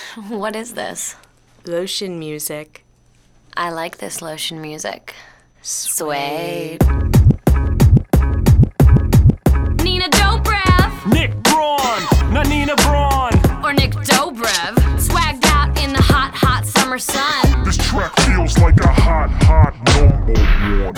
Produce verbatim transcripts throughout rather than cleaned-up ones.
What is this? Lotion music. I like this lotion music. Sway. Nina Dobrev! Nick Braun, not Nina Braun. Or Nick Dobrev. Swagged out in the hot, hot summer sun. This track feels like a hot, hot number one.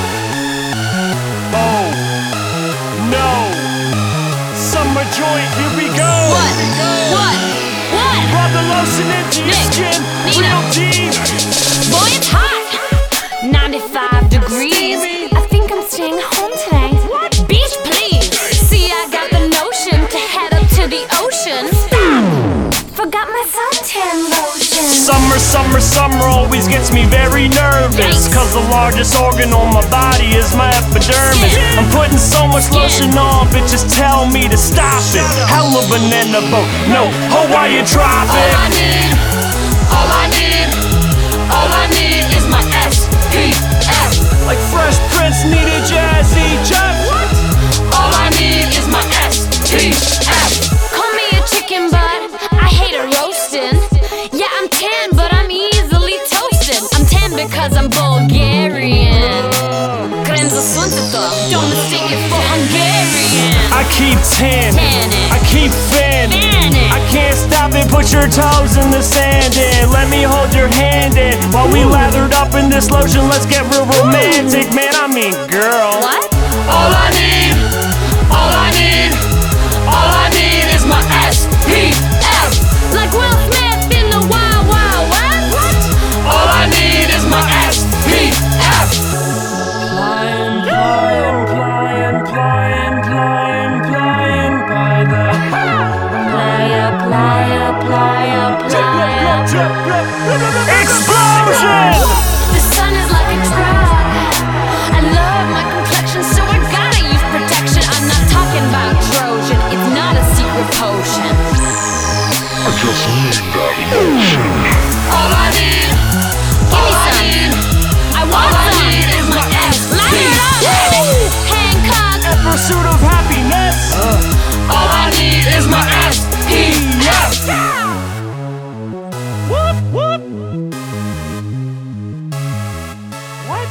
Oh, no. Summer joint, here we go. What? What? What? Rub the lotion into your Nick, skin. Nina. Real deep. Boy, it's hot! ninety-five degrees. I think I'm staying home today. Beach, please. See, I got the notion to head up to the ocean. Forgot my suntan lotion. Summer, summer, summer always gets me very nervous. Yikes. Cause the largest organ on my body is my epidermis. Skin. I'm putting so much Skin. lotion on, bitches tell me to stop it. Hella banana boat, no Hawaiian All I tropic. need, all I need, all I need is my S P F. Like Fresh Prince needed Jazzy Jeff. What? All I need is my S P F. Call me a chicken, but I hate a roasting. Yeah, I'm tan, but I'm easily toasted. I'm tan because I'm Bulgarian. Kremza sunce, don't mistake it for Hungarian. I keep tanning, Tanning. I keep fanning. Fanning. I can't stop it, put your toes in the sand in. Let me hold your hand in. While we lathered up in this lotion, let's get real romantic. Man, I mean girl. What? All I need, all I need, all I need is my S P F. Like Will Smith in the Wild Wild West? What? All I need is my S P F. Flying, flying, flying, flying, flying, flying by the Playa, playa, playa, playa. explosion. The sun is like a drug. I love my complexion, so I gotta use protection. I'm not talking about Trojan, it's not a secret potion. I just need that lotion. All I need, Give me some. I want all I some. need is my S P Line it up. F. Hancock. In pursuit of happiness. All I need is my S P F. Whoop, whoop. What?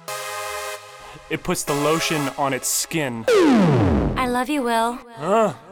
It puts the lotion on its skin. I love you, Will. Huh?